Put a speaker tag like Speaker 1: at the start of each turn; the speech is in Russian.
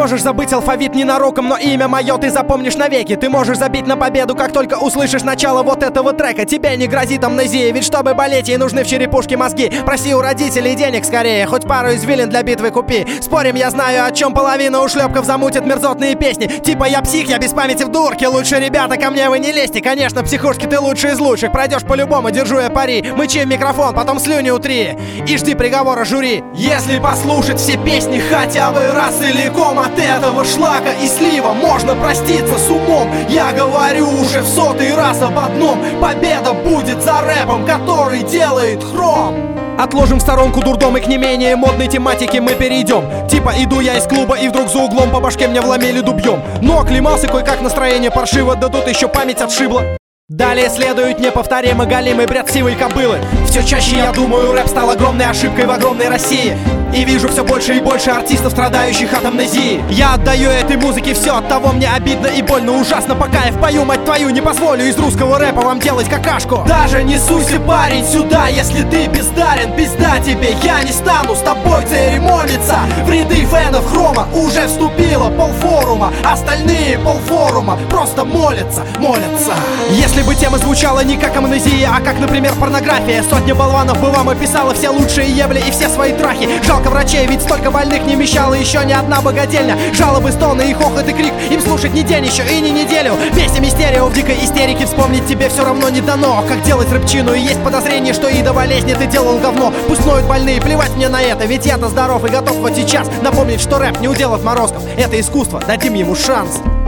Speaker 1: можешь забыть алфавит ненароком, но имя мое ты запомнишь навеки. Ты можешь забить на победу, как только услышишь начало вот этого трека. Тебе не грозит амнезия, ведь чтобы болеть, ей нужны в черепушке мозги. Проси у родителей денег скорее, хоть пару извилин для битвы купи. Спорим, я знаю, о чем половина ушлепков замутит мерзотные песни. Типа я псих, я без памяти в дурке. Лучше, ребята, ко мне вы не лезьте. Конечно, психушки, ты лучший из лучших. Пройдешь по-любому, держу я пари. Мычи в микрофон, потом слюни утри и жди приговора жюри. Если послушать все песни хотя бы раз целиком, от этого шлака и слива можно проститься с умом. Я говорю уже в 100-й раз об одном: победа будет за рэпом, который делает хром. Отложим в сторонку дурдом и к не менее модной тематике мы перейдем. Типа иду я из клуба и вдруг за углом по башке мне вломили дубьем. Но оклемался кое-как, настроение паршиво, да тут еще память отшибла. Далее следует неповторимый галимый бред сивой кобылы. Все чаще я думаю, рэп стал огромной ошибкой в огромной России. И вижу все больше и больше артистов, страдающих от амнезии. Я отдаю этой музыке все, от того мне обидно и больно ужасно. Пока я в пою, мать твою, не позволю из русского рэпа вам делать какашку. Даже не суйся, парень, сюда, если ты бездарен. Пизда тебе, я не стану с тобой церемониться. В ряды фенов хрома уже вступило полфорума. Остальные полфорума просто молятся. Если бы тема звучала не как амнезия, а как, например, порнография, сотня болванов бы вам описала все лучшие ебли и все свои трахи. Жалко врачей, ведь столько больных не вмещала еще ни одна богадельня. Жалобы, стоны и хохот и крик, им слушать не день еще и не неделю. Песня мистерио в дикой истерике, вспомнить тебе все равно не дано. Как делать рэпчину, и есть подозрение, что и до болезни ты делал говно. Пусть ноют больные, плевать мне на это, ведь я-то здоров и готов хоть сейчас напомнить, что рэп не удел отморозков. Это искусство, дадим ему шанс.